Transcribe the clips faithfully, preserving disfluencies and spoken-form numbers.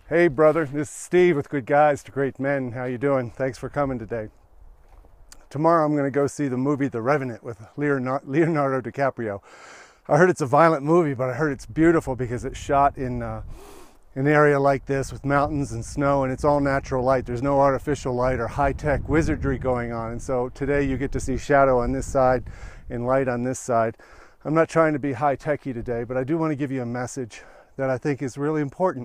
Hey brother, this is Steve with Good Guys to Great Men. How you doing? Thanks for coming today. Tomorrow I'm going to go see the movie The Revenant with Leonardo DiCaprio. I heard it's a violent movie, but I heard it's beautiful because it's shot in uh, an area like this with mountains and snow, and it's all natural light. There's no artificial light or high-tech wizardry going on. And so today you get to see shadow on this side and light on this side. I'm not trying to be high-techy today, but I do want to give you a message that I think is really important.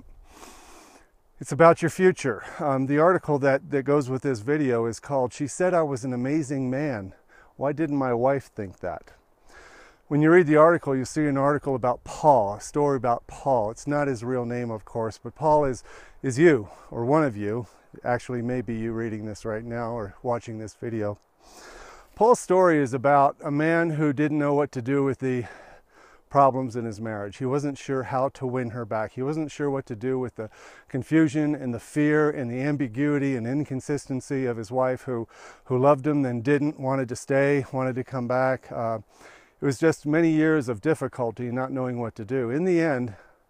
It's about your future. Um, the article that, that goes with this video is called, "She Said I Was an Amazing Man. Why Didn't My Wife Think That?" When you read the article, you see an article about Paul, a story about Paul. It's not his real name, of course, but Paul is, is you, or one of you. Actually, maybe you reading this right now or watching this video. Paul's story is about a man who didn't know what to do with the problems in his marriage. He wasn't sure how to win her back. He wasn't sure what to do with the confusion and the fear and the ambiguity and inconsistency of his wife who, who loved him, then didn't, wanted to stay, wanted to come back. Uh, it was just many years of difficulty, not knowing what to do. In the end,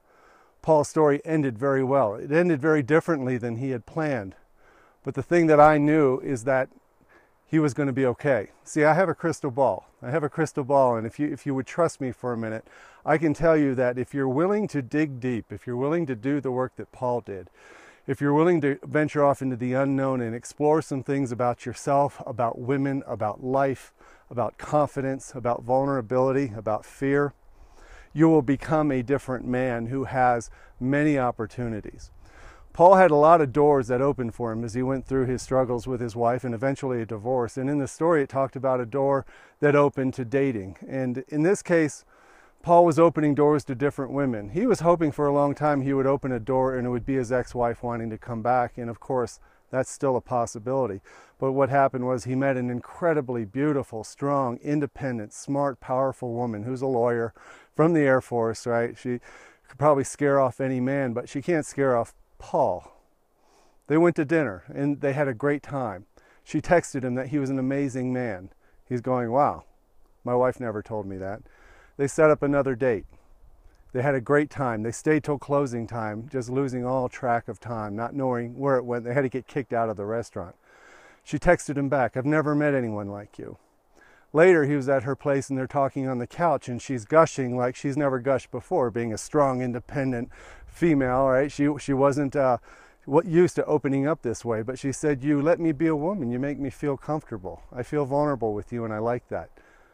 Paul's story ended very well. It ended very differently than he had planned. But the thing that I knew is that he was going to be okay. See, I have a crystal ball. I have a crystal ball, and if you, if you would trust me for a minute, I can tell you that if you're willing to dig deep, if you're willing to do the work that Paul did, if you're willing to venture off into the unknown and explore some things about yourself, about women, about life, about confidence, about vulnerability, about fear, you will become a different man who has many opportunities. Paul had a lot of doors that opened for him as he went through his struggles with his wife and eventually a divorce. And in the story, it talked about a door that opened to dating. And in this case, Paul was opening doors to different women. He was hoping for a long time he would open a door and it would be his ex-wife wanting to come back. And of course, that's still a possibility. But what happened was he met an incredibly beautiful, strong, independent, smart, powerful woman who's a lawyer from the Air Force, right? She could probably scare off any man, but she can't scare off Paul. They went to dinner and they had a great time. She texted him that he was an amazing man. He's going, wow, my wife never told me that. They set up another date. They had a great time. They stayed till closing time, just losing all track of time, not knowing where it went. They had to get kicked out of the restaurant. She texted him back, "I've never met anyone like you." Later, he was at her place and they're talking on the couch and she's gushing like she's never gushed before, being a strong, independent female, right? She, she wasn't uh, used to opening up this way, but she said, "You let me be a woman. You make me feel comfortable. I feel vulnerable with you and I like that.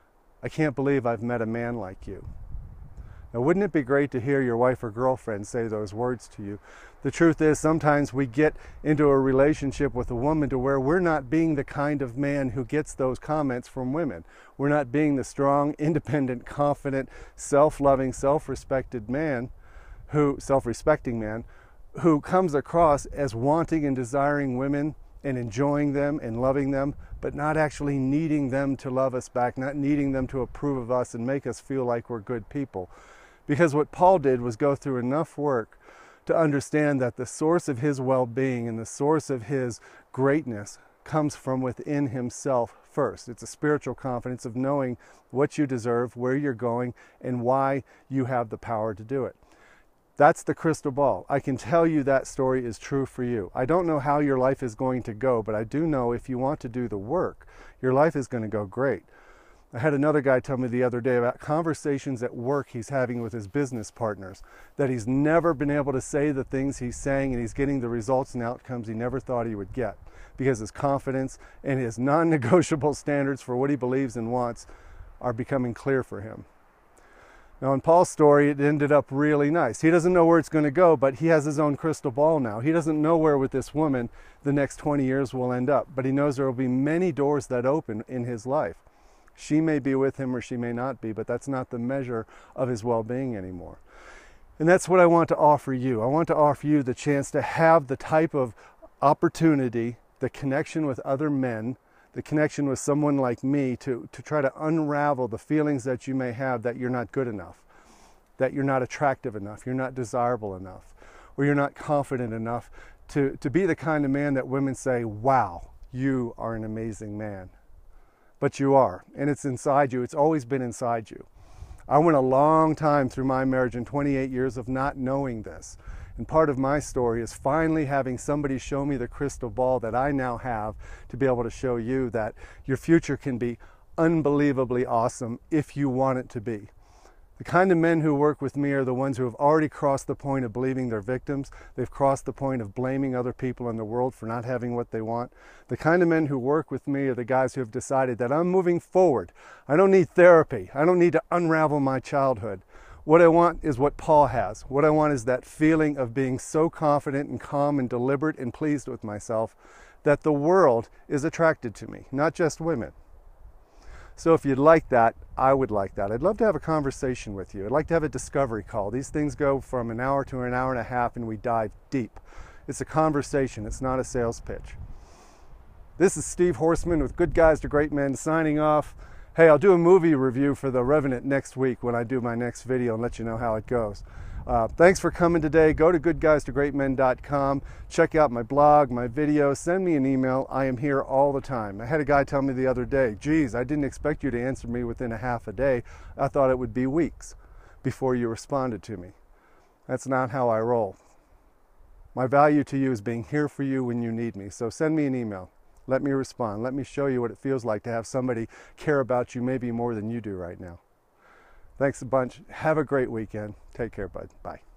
I can't believe I've met a man like you." Now, wouldn't it be great to hear your wife or girlfriend say those words to you? The truth is, sometimes we get into a relationship with a woman to where we're not being the kind of man who gets those comments from women. We're not being the strong, independent, confident, self-loving, self-respected man who, self-respecting man, who comes across as wanting and desiring women and enjoying them and loving them, but not actually needing them to love us back, not needing them to approve of us and make us feel like we're good people. Because what Paul did was go through enough work to understand that the source of his well-being and the source of his greatness comes from within himself first. It's a spiritual confidence of knowing what you deserve, where you're going, and why you have the power to do it. That's the crystal ball. I can tell you that story is true for you. I don't know how your life is going to go, but I do know if you want to do the work, your life is going to go great. I had another guy tell me the other day about conversations at work he's having with his business partners, that he's never been able to say the things he's saying and he's getting the results and outcomes he never thought he would get because his confidence and his non-negotiable standards for what he believes and wants are becoming clear for him. Now in Paul's story, it ended up really nice. He doesn't know where it's going to go, but he has his own crystal ball now. He doesn't know where with this woman the next twenty years will end up, but he knows there will be many doors that open in his life. She may be with him or she may not be, but that's not the measure of his well-being anymore. And that's what I want to offer you. I want to offer you the chance to have the type of opportunity, the connection with other men, the connection with someone like me to, to try to unravel the feelings that you may have that you're not good enough, that you're not attractive enough, you're not desirable enough, or you're not confident enough to, to be the kind of man that women say, wow, you are an amazing man. But you are, and it's inside you. It's always been inside you. I went a long time through my marriage in twenty-eight years of not knowing this. And part of my story is finally having somebody show me the crystal ball that I now have to be able to show you that your future can be unbelievably awesome if you want it to be. The kind of men who work with me are the ones who have already crossed the point of believing they're victims. They've crossed the point of blaming other people in the world for not having what they want. The kind of men who work with me are the guys who have decided that I'm moving forward. I don't need therapy. I don't need to unravel my childhood. What I want is what Paul has. What I want is that feeling of being so confident and calm and deliberate and pleased with myself that the world is attracted to me, not just women. So if you'd like that, I would like that. I'd love to have a conversation with you. I'd like to have a discovery call. These things go from an hour to an hour and a half and we dive deep. It's a conversation. It's not a sales pitch. This is Steve Horstman with Good Guys to Great Men signing off. Hey, I'll do a movie review for The Revenant next week when I do my next video and let you know how it goes. Uh, thanks for coming today. Go to good guys to great men dot com. Check out my blog, my videos. Send me an email. I am here all the time. I had a guy tell me the other day, geez, I didn't expect you to answer me within a half a day. I thought it would be weeks before you responded to me. That's not how I roll. My value to you is being here for you when you need me. So send me an email. Let me respond. Let me show you what it feels like to have somebody care about you maybe more than you do right now. Thanks a bunch. Have a great weekend. Take care, bud. Bye.